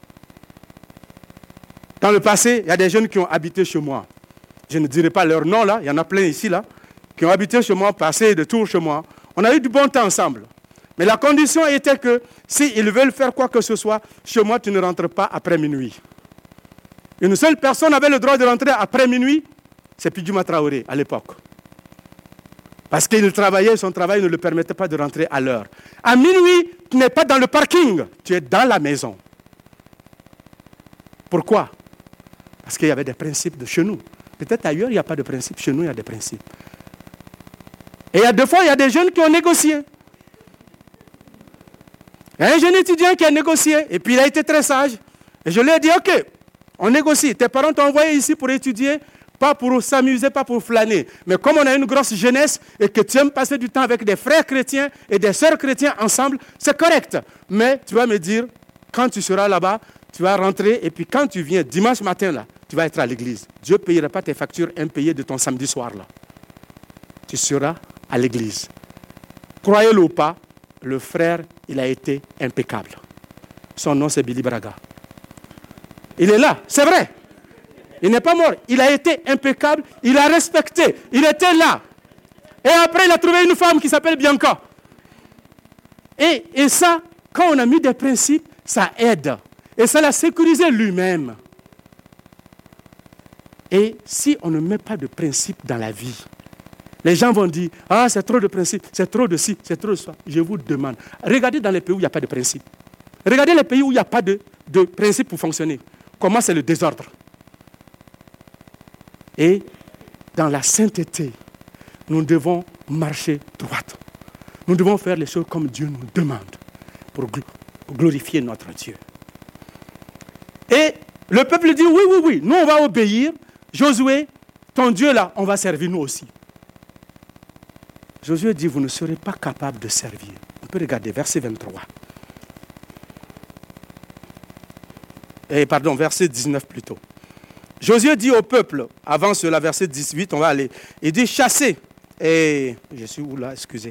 Dans le passé, il y a des jeunes qui ont habité chez moi. Je ne dirai pas leur nom là, il y en a plein ici là, qui ont habité chez moi, passé de tour chez moi. On a eu du bon temps ensemble. Mais la condition était que s'ils veulent faire quoi que ce soit, chez moi, tu ne rentres pas après minuit. Une seule personne avait le droit de rentrer après minuit, c'est Pidjouma Traoré à l'époque. Parce qu'il travaillait, son travail ne le permettait pas de rentrer à l'heure. À minuit, tu n'es pas dans le parking, tu es dans la maison. Pourquoi? Parce qu'il y avait des principes de chez nous. Peut-être ailleurs, il n'y a pas de principes. Chez nous, il y a des principes. Et il y a deux fois, il y a des jeunes qui ont négocié. Il y a un jeune étudiant qui a négocié. Et puis, il a été très sage. Et je lui ai dit, OK, on négocie. Tes parents t'ont envoyé ici pour étudier, pas pour s'amuser, pas pour flâner. Mais comme on a une grosse jeunesse et que tu aimes passer du temps avec des frères chrétiens et des sœurs chrétiens ensemble, c'est correct. Mais tu vas me dire, quand tu seras là-bas, tu vas rentrer et puis quand tu viens dimanche matin, là, tu vas être à l'église. Dieu ne payera pas tes factures impayées de ton samedi soir. Là. Tu seras à l'église. Croyez-le ou pas, le frère, il a été impeccable. Son nom, c'est Billy Braga. Il est là, c'est vrai. Il n'est pas mort. Il a été impeccable. Il a respecté. Il était là. Et après, il a trouvé une femme qui s'appelle Bianca. Et, et ça, quand on a mis des principes, ça aide. Et ça l'a sécurisé lui-même. Et si on ne met pas de principes dans la vie, les gens vont dire, ah, c'est trop de principes, c'est trop de ci, c'est trop de ça. Je vous demande, regardez dans les pays où il n'y a pas de principes. Regardez les pays où il n'y a pas de, de principes pour fonctionner. Comment c'est le désordre. Et dans la sainteté, nous devons marcher droit. Nous devons faire les choses comme Dieu nous demande pour glorifier notre Dieu. Et le peuple dit, oui, oui, oui, nous on va obéir. Josué, ton Dieu là, on va servir nous aussi. Josué dit, vous ne serez pas capable de servir. On peut regarder verset vingt-trois. Et pardon, verset dix-neuf plutôt. Josué dit au peuple, avant cela, verset dix-huit, on va aller. Il dit, chassez. Et je suis où là, excusez.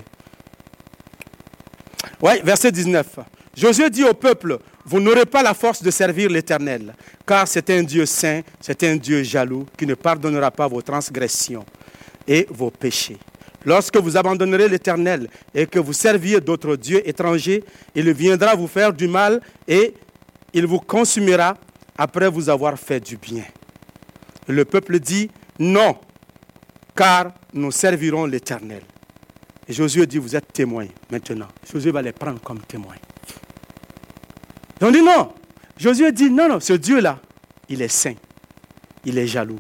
Oui, verset dix-neuf. Josué dit au peuple, vous n'aurez pas la force de servir l'Éternel, car c'est un Dieu saint, c'est un Dieu jaloux, qui ne pardonnera pas vos transgressions et vos péchés. Lorsque vous abandonnerez l'Éternel et que vous serviez d'autres dieux étrangers, il viendra vous faire du mal et il vous consumera après vous avoir fait du bien. Le peuple dit, non, car nous servirons l'Éternel. Et Josué dit, vous êtes témoins maintenant. Josué va les prendre comme témoins. Ils ont dit non. Josué dit, non, non, ce Dieu-là, il est saint. Il est jaloux.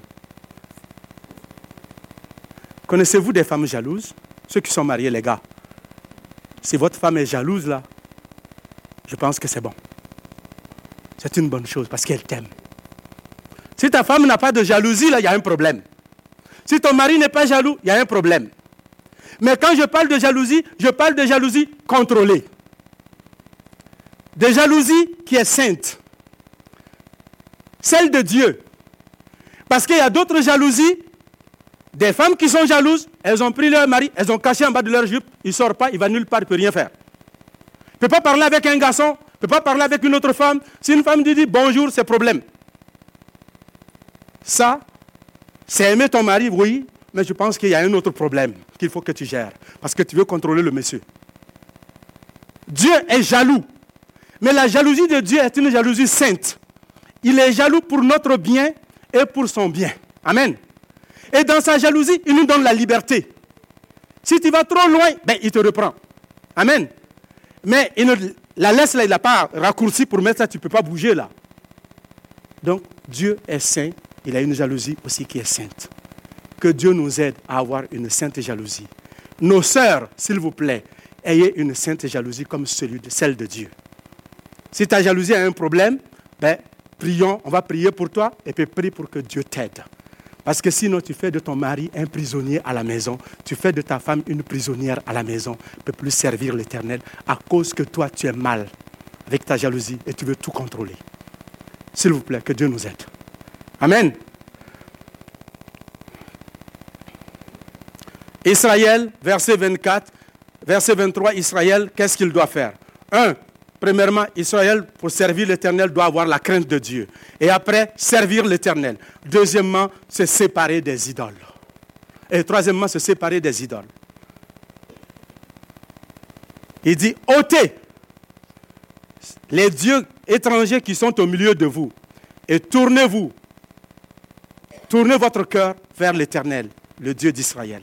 Connaissez-vous des femmes jalouses? Ceux qui sont mariés, les gars. Si votre femme est jalouse, là, je pense que c'est bon. C'est une bonne chose parce qu'elle t'aime. Si ta femme n'a pas de jalousie, là, il y a un problème. Si ton mari n'est pas jaloux, il y a un problème. Mais quand je parle de jalousie, je parle de jalousie contrôlée. De jalousie qui est sainte. Celle de Dieu. Parce qu'il y a d'autres jalousies. Des femmes qui sont jalouses, elles ont pris leur mari, elles ont caché en bas de leur jupe, il ne sort pas, il ne va nulle part, il ne peut rien faire. Il ne peut pas parler avec un garçon, il ne peut pas parler avec une autre femme. Si une femme dit bonjour, c'est problème. Ça, c'est aimer ton mari, oui, mais je pense qu'il y a un autre problème qu'il faut que tu gères. Parce que tu veux contrôler le monsieur. Dieu est jaloux. Mais la jalousie de Dieu est une jalousie sainte. Il est jaloux pour notre bien et pour son bien. Amen. Et dans sa jalousie, il nous donne la liberté. Si tu vas trop loin, ben, il te reprend. Amen. Mais il ne, la laisse là, il n'a pas raccourci pour mettre ça, tu ne peux pas bouger là. Donc, Dieu est saint. Il a une jalousie aussi qui est sainte. Que Dieu nous aide à avoir une sainte jalousie. Nos sœurs, s'il vous plaît, ayez une sainte jalousie comme celui de, celle de Dieu. Si ta jalousie a un problème, ben, prions, on va prier pour toi et puis prie pour que Dieu t'aide. Parce que sinon, tu fais de ton mari un prisonnier à la maison, tu fais de ta femme une prisonnière à la maison, tu ne peux plus servir l'Éternel à cause que toi, tu es mal avec ta jalousie et tu veux tout contrôler. S'il vous plaît, que Dieu nous aide. Amen. Israël, verset vingt-quatre, verset vingt-trois, Israël, qu'est-ce qu'il doit faire? Un, premièrement, Israël, pour servir l'Éternel, doit avoir la crainte de Dieu. Et après, servir l'Éternel. Deuxièmement, se séparer des idoles. Et troisièmement, se séparer des idoles. Il dit, ôtez les dieux étrangers qui sont au milieu de vous et tournez-vous, tournez votre cœur vers l'Éternel, le Dieu d'Israël.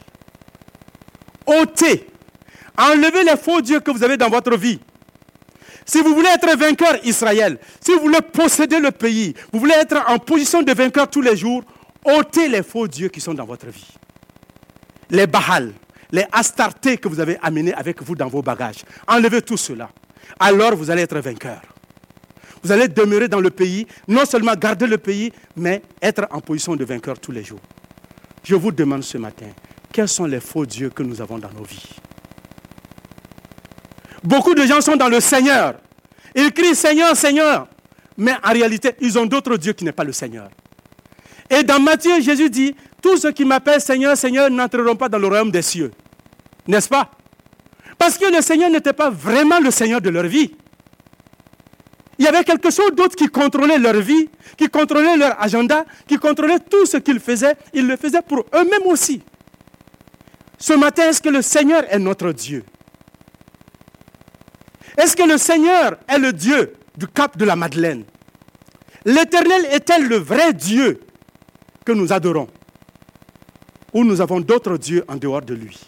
Ôtez, enlevez les faux dieux que vous avez dans votre vie. Si vous voulez être vainqueur, Israël, si vous voulez posséder le pays, vous voulez être en position de vainqueur tous les jours, ôtez les faux dieux qui sont dans votre vie. Les Baal, les Astartés que vous avez amenés avec vous dans vos bagages. Enlevez tout cela. Alors vous allez être vainqueur. Vous allez demeurer dans le pays, non seulement garder le pays, mais être en position de vainqueur tous les jours. Je vous demande ce matin, quels sont les faux dieux que nous avons dans nos vies? Beaucoup de gens sont dans le Seigneur. Ils crient Seigneur, Seigneur. Mais en réalité, ils ont d'autres dieux qui n'est pas le Seigneur. Et dans Matthieu, Jésus dit, tous ceux qui m'appellent Seigneur, Seigneur n'entreront pas dans le royaume des cieux. N'est-ce pas? Parce que le Seigneur n'était pas vraiment le Seigneur de leur vie. Il y avait quelque chose d'autre qui contrôlait leur vie, qui contrôlait leur agenda, qui contrôlait tout ce qu'ils faisaient. Ils le faisaient pour eux-mêmes aussi. Ce matin, est-ce que le Seigneur est notre Dieu? Est-ce que le Seigneur est le Dieu du Cap de la Madeleine? L'Éternel est-elle le vrai Dieu que nous adorons? Ou nous avons d'autres dieux en dehors de lui?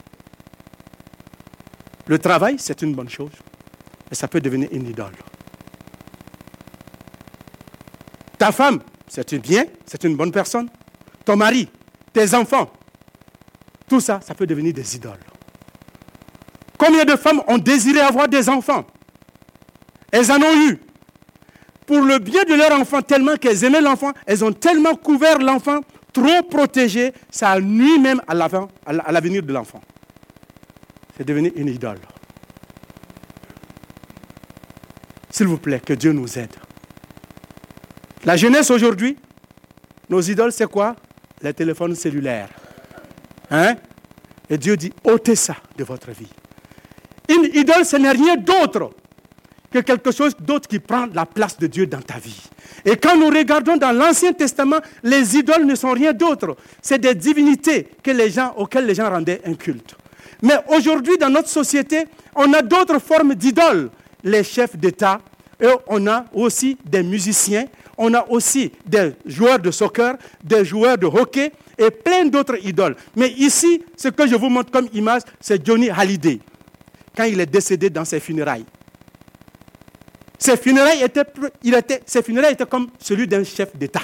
Le travail, c'est une bonne chose, mais ça peut devenir une idole. Ta femme, c'est bien, c'est une bonne personne. Ton mari, tes enfants, tout ça, ça peut devenir des idoles. Combien de femmes ont désiré avoir des enfants? Elles en ont eu. Pour le bien de leur enfant, tellement qu'elles aimaient l'enfant, elles ont tellement couvert l'enfant, trop protégé, ça nuit même à l'avenir de l'enfant. C'est devenu une idole. S'il vous plaît, que Dieu nous aide. La jeunesse aujourd'hui, nos idoles, c'est quoi? Les téléphones cellulaires. Hein? Et Dieu dit, ôtez ça de votre vie. Une idole, ce n'est rien d'autre que quelque chose d'autre qui prend la place de Dieu dans ta vie. Et quand nous regardons dans l'Ancien Testament, les idoles ne sont rien d'autre. C'est des divinités que les gens, auxquelles les gens rendaient un culte. Mais aujourd'hui, dans notre société, on a d'autres formes d'idoles. Les chefs d'État, et on a aussi des musiciens, on a aussi des joueurs de soccer, des joueurs de hockey et plein d'autres idoles. Mais ici, ce que je vous montre comme image, c'est Johnny Hallyday, quand il est décédé dans ses funérailles. Ses funérailles étaient, il était, ses funérailles étaient comme celui d'un chef d'État.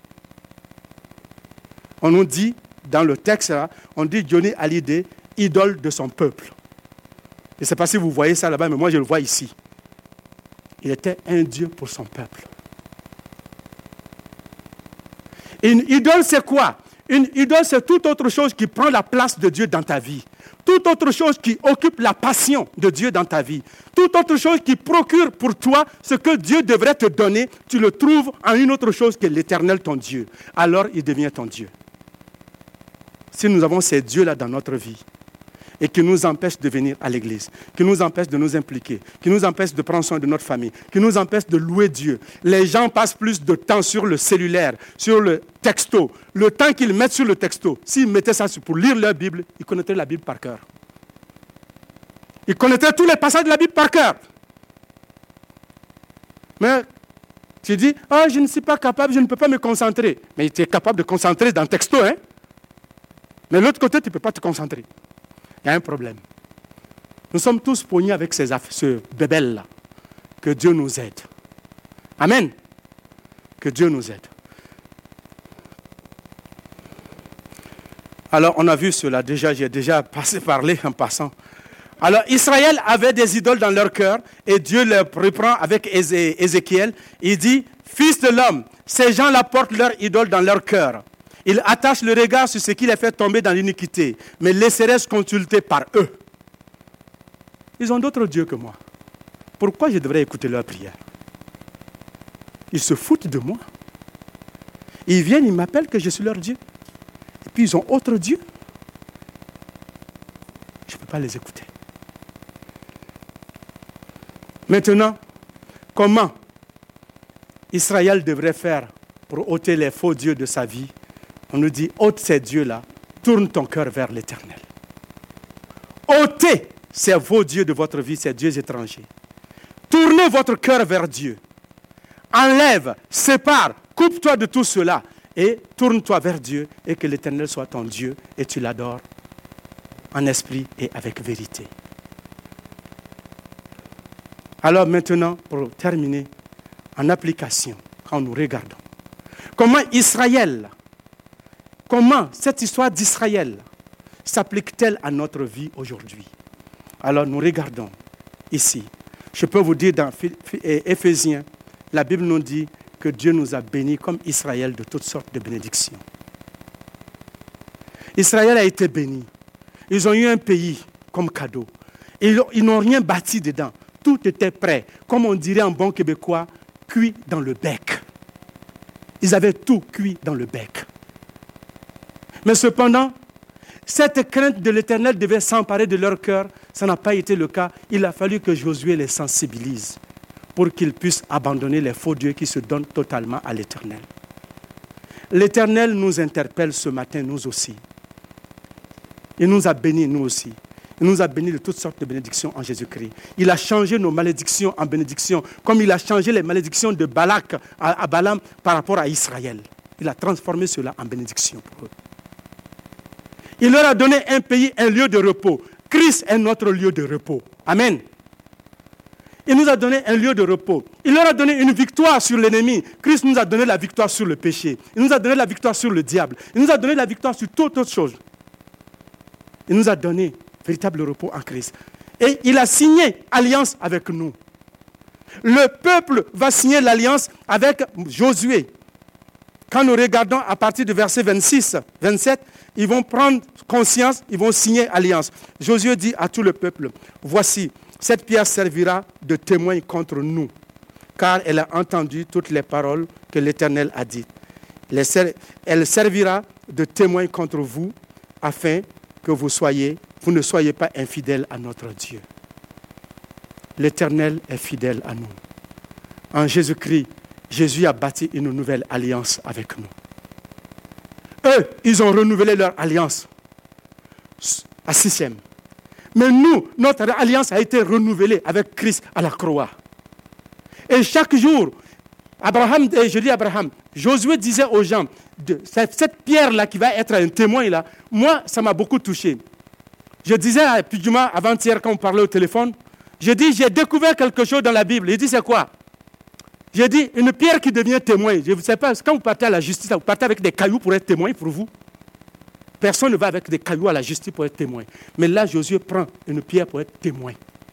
On nous dit, dans le texte, on dit Johnny Hallyday, idole de son peuple. Je ne sais pas si vous voyez ça là-bas, mais moi je le vois ici. Il était un Dieu pour son peuple. Une idole, c'est quoi? Une idole, c'est toute autre chose qui prend la place de Dieu dans ta vie. Toute autre chose qui occupe la passion de Dieu dans ta vie. Toute autre chose qui procure pour toi ce que Dieu devrait te donner, tu le trouves en une autre chose que l'Éternel, ton Dieu. Alors, il devient ton Dieu. Si nous avons ces dieux-là dans notre vie, et qui nous empêchent de venir à l'église, qui nous empêchent de nous impliquer, qui nous empêchent de prendre soin de notre famille, qui nous empêchent de louer Dieu. Les gens passent plus de temps sur le cellulaire, sur le texto. Le temps qu'ils mettent sur le texto, s'ils mettaient ça pour lire leur Bible, ils connaîtraient la Bible par cœur. Ils connaîtraient tous les passages de la Bible par cœur. Mais tu dis, ah, je ne suis pas capable, je ne peux pas me concentrer. Mais tu es capable de concentrer dans le texto, hein? Mais de l'autre côté, tu ne peux pas te concentrer. Il y a un problème. Nous sommes tous poignés avec ces affaires, ce bébel-là. Que Dieu nous aide. Amen. Que Dieu nous aide. Alors, on a vu cela déjà, j'ai déjà passé parler en passant. Alors, Israël avait des idoles dans leur cœur et Dieu les reprend avec Ézéchiel. Il dit, fils de l'homme, ces gens-là portent leur idole dans leur cœur. Ils attachent le regard sur ce qui les fait tomber dans l'iniquité, mais laisseraient-je consulter par eux. Ils ont d'autres dieux que moi. Pourquoi je devrais écouter leurs prières? Ils se foutent de moi. Ils viennent, ils m'appellent que je suis leur Dieu. Et puis ils ont autre Dieu. Je ne peux pas les écouter. Maintenant, comment Israël devrait faire pour ôter les faux dieux de sa vie? On nous dit, ôte ces dieux-là, tourne ton cœur vers l'Éternel. Ôtez ces faux dieux de votre vie, ces dieux étrangers. Tournez votre cœur vers Dieu. Enlève, sépare, coupe-toi de tout cela et tourne-toi vers Dieu et que l'Éternel soit ton Dieu et tu l'adores en esprit et avec vérité. Alors maintenant, pour terminer, en application, quand nous regardons, comment Israël, comment cette histoire d'Israël s'applique-t-elle à notre vie aujourd'hui? Alors nous regardons ici. Je peux vous dire dans Éphésiens, la Bible nous dit que Dieu nous a bénis comme Israël de toutes sortes de bénédictions. Israël a été béni. Ils ont eu un pays comme cadeau. Ils, ils n'ont rien bâti dedans. Tout était prêt. Comme on dirait en bon québécois, cuit dans le bec. Ils avaient tout cuit dans le bec. Mais cependant, cette crainte de l'Éternel devait s'emparer de leur cœur. Ça n'a pas été le cas. Il a fallu que Josué les sensibilise pour qu'ils puissent abandonner les faux dieux qui se donnent totalement à l'Éternel. L'Éternel nous interpelle ce matin, nous aussi. Il nous a bénis, nous aussi. Il nous a bénis de toutes sortes de bénédictions en Jésus-Christ. Il a changé nos malédictions en bénédictions, comme il a changé les malédictions de Balak à, à Balaam par rapport à Israël. Il a transformé cela en bénédiction pour eux. Il leur a donné un pays, un lieu de repos. Christ est notre lieu de repos. Amen. Il nous a donné un lieu de repos. Il leur a donné une victoire sur l'ennemi. Christ nous a donné la victoire sur le péché. Il nous a donné la victoire sur le diable. Il nous a donné la victoire sur toute autre chose. Il nous a donné véritable repos en Christ. Et il a signé alliance avec nous. Le peuple va signer l'alliance avec Josué. Quand nous regardons à partir du verset vingt-six, vingt-sept, ils vont prendre conscience, ils vont signer alliance. Josué dit à tout le peuple, voici, cette pierre servira de témoin contre nous, car elle a entendu toutes les paroles que l'Éternel a dites. Elle servira de témoin contre vous, afin que vous soyez, vous ne soyez pas infidèles à notre Dieu. L'Éternel est fidèle à nous. En Jésus-Christ, Jésus a bâti une nouvelle alliance avec nous. Eux, ils ont renouvelé leur alliance à Sichem. Mais nous, notre alliance a été renouvelée avec Christ à la croix. Et chaque jour, Abraham, et je dis Abraham, Josué disait aux gens, de, cette, cette pierre-là qui va être un témoin, là, moi, ça m'a beaucoup touché. Je disais à Pidjuma avant-hier quand on parlait au téléphone, j'ai dit, j'ai découvert quelque chose dans la Bible. Il dit, c'est quoi? J'ai dit, une pierre qui devient témoin. Je ne sais pas, quand vous partez à la justice, vous partez avec des cailloux pour être témoin pour vous. Personne ne va avec des cailloux à la justice pour être témoin. Mais là, Josué prend une pierre pour être témoin.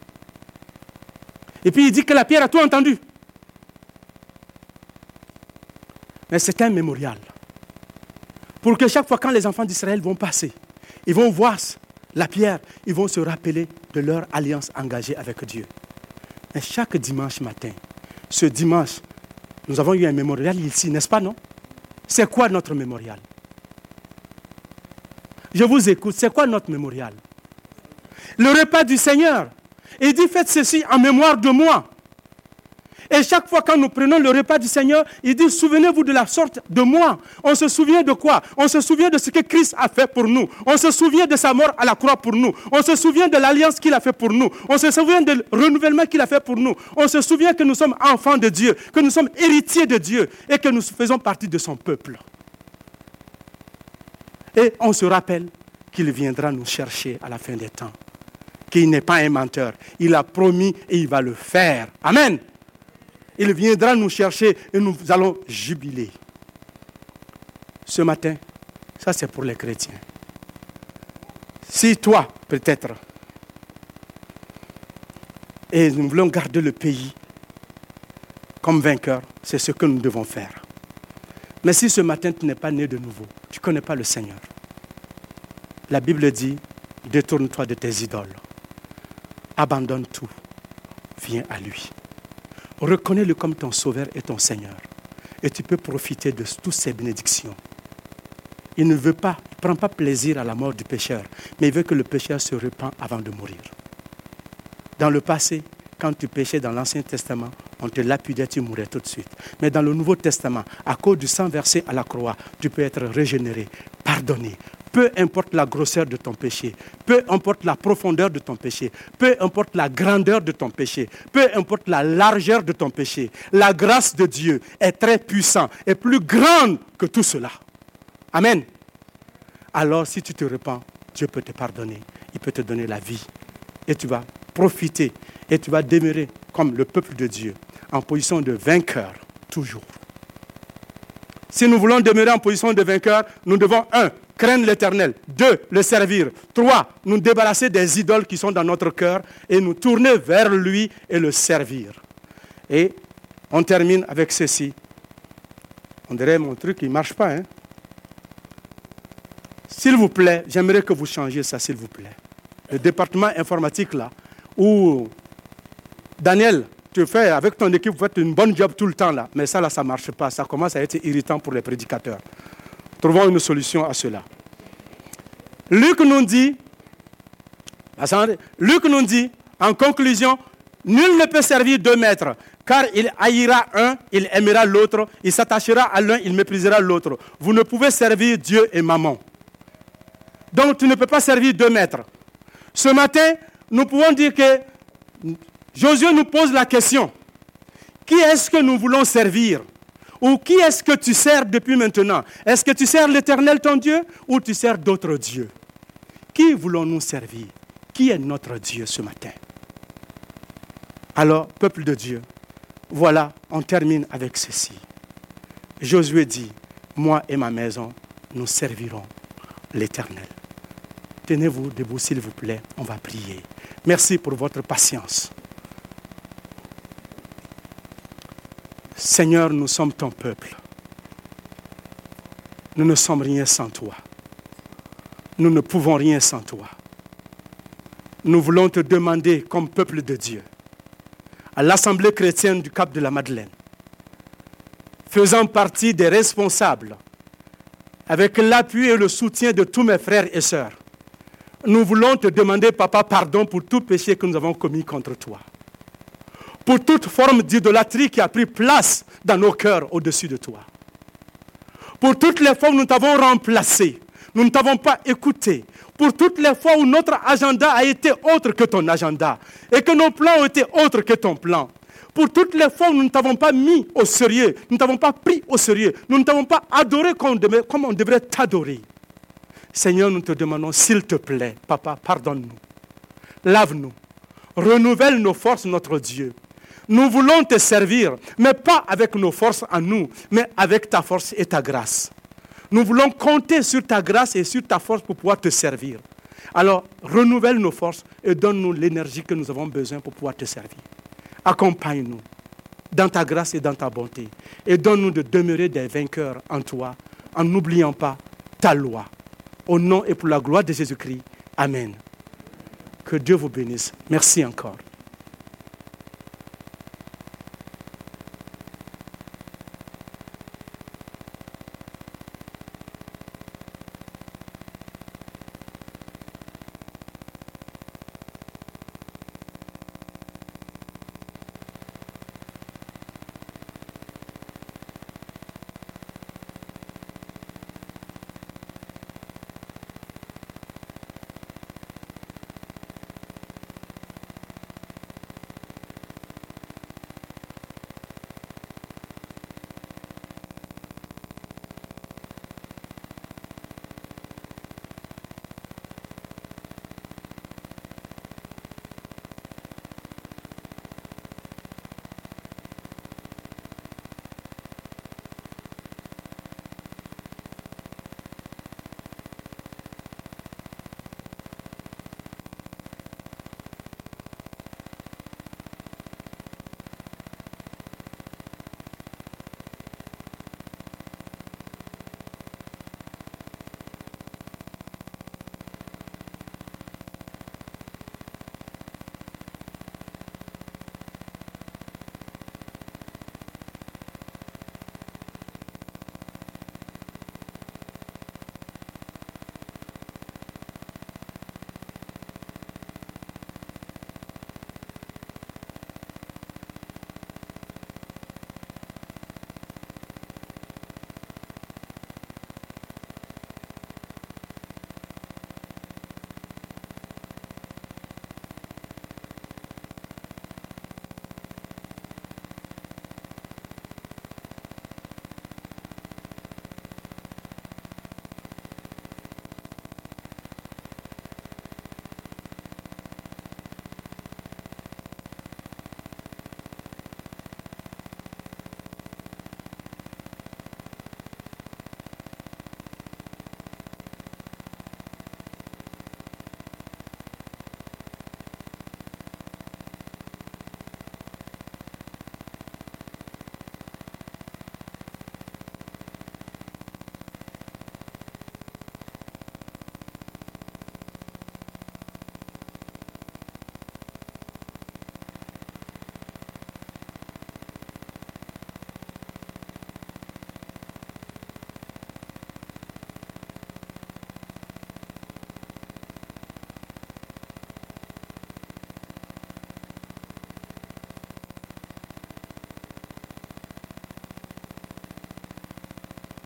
Et puis il dit que la pierre a tout entendu. Mais c'est un mémorial. Pour que chaque fois quand les enfants d'Israël vont passer, ils vont voir la pierre, ils vont se rappeler de leur alliance engagée avec Dieu. Et chaque dimanche matin, ce dimanche, nous avons eu un mémorial ici, n'est-ce pas, non? C'est quoi notre mémorial? Je vous écoute, c'est quoi notre mémorial? Le repas du Seigneur. Il dit, faites ceci en mémoire de moi. Et chaque fois quand nous prenons le repas du Seigneur, il dit, souvenez-vous de la sorte de moi. On se souvient de quoi? On se souvient de ce que Christ a fait pour nous. On se souvient de sa mort à la croix pour nous. On se souvient de l'alliance qu'il a fait pour nous. On se souvient du renouvellement qu'il a fait pour nous. On se souvient que nous sommes enfants de Dieu, que nous sommes héritiers de Dieu et que nous faisons partie de son peuple. Et on se rappelle qu'il viendra nous chercher à la fin des temps. Qu'il n'est pas un menteur. Il a promis et il va le faire. Amen. Il viendra nous chercher et nous allons jubiler. Ce matin, ça c'est pour les chrétiens. Si toi, peut-être, et nous voulons garder le pays comme vainqueur, c'est ce que nous devons faire. Mais si ce matin tu n'es pas né de nouveau, tu ne connais pas le Seigneur, la Bible dit, détourne-toi de tes idoles. Abandonne tout. Viens à lui. Reconnais-le comme ton sauveur et ton Seigneur. Et tu peux profiter de toutes ces bénédictions. Il ne veut pas, il ne prend pas plaisir à la mort du pécheur, mais il veut que le pécheur se repente avant de mourir. Dans le passé, quand tu péchais dans l'Ancien Testament, on te lapidait, tu mourais tout de suite. Mais dans le Nouveau Testament, à cause du sang versé à la croix, tu peux être régénéré, pardonné. Peu importe la grosseur de ton péché, peu importe la profondeur de ton péché, peu importe la grandeur de ton péché, peu importe la largeur de ton péché, la grâce de Dieu est très puissante et plus grande que tout cela. Amen. Alors si tu te repens, Dieu peut te pardonner, il peut te donner la vie et tu vas profiter et tu vas demeurer comme le peuple de Dieu en position de vainqueur toujours. Si nous voulons demeurer en position de vainqueur, nous devons, un, craindre l'Éternel. Deux, le servir. Trois, nous débarrasser des idoles qui sont dans notre cœur et nous tourner vers lui et le servir. Et on termine avec ceci. On dirait mon truc, il ne marche pas. Hein? S'il vous plaît, j'aimerais que vous changiez ça, s'il vous plaît. Le département informatique là, où Daniel, tu fais avec ton équipe, vous faites une bonne job tout le temps là. Mais ça là, ça ne marche pas. Ça commence à être irritant pour les prédicateurs. Trouvons une solution à cela. Luc nous dit, Luc nous dit, en conclusion, nul ne peut servir deux maîtres, Car il haïra un, il aimera l'autre, il s'attachera à l'un, il méprisera l'autre. Vous ne pouvez servir Dieu et maman. Donc tu ne peux pas servir deux maîtres. Ce matin, nous pouvons dire que Josué nous pose la question. Qui est-ce que nous voulons servir? Ou qui est-ce que tu sers depuis maintenant? Est-ce que tu sers l'Éternel ton Dieu ou tu sers d'autres dieux? Qui voulons-nous servir? Qui est notre Dieu ce matin? Alors, peuple de Dieu, voilà, on termine avec ceci. Josué dit, moi et ma maison, nous servirons l'Éternel. Tenez-vous debout, s'il vous plaît, on va prier. Merci pour votre patience. Seigneur, nous sommes ton peuple. Nous ne sommes rien sans toi. Nous ne pouvons rien sans toi. Nous voulons te demander, comme peuple de Dieu, à l'Assemblée chrétienne du Cap de la Madeleine, faisant partie des responsables, avec l'appui et le soutien de tous mes frères et sœurs, nous voulons te demander, Papa, pardon pour tout péché que nous avons commis contre toi. Pour toute forme d'idolâtrie qui a pris place dans nos cœurs au-dessus de toi. Pour toutes les fois où nous t'avons remplacé, nous ne t'avons pas écouté. Pour toutes les fois où notre agenda a été autre que ton agenda et que nos plans ont été autres que ton plan. Pour toutes les fois où nous ne t'avons pas mis au sérieux, nous ne t'avons pas pris au sérieux, nous ne t'avons pas adoré comme on devrait t'adorer. Seigneur, nous te demandons, s'il te plaît, Papa, pardonne-nous. Lave-nous. Renouvelle nos forces, notre Dieu. Nous voulons te servir, mais pas avec nos forces en nous, mais avec ta force et ta grâce. Nous voulons compter sur ta grâce et sur ta force pour pouvoir te servir. Alors, renouvelle nos forces et donne-nous l'énergie que nous avons besoin pour pouvoir te servir. Accompagne-nous dans ta grâce et dans ta bonté. Et donne-nous de demeurer des vainqueurs en toi, en n'oubliant pas ta loi. Au nom et pour la gloire de Jésus-Christ. Amen. Que Dieu vous bénisse. Merci encore.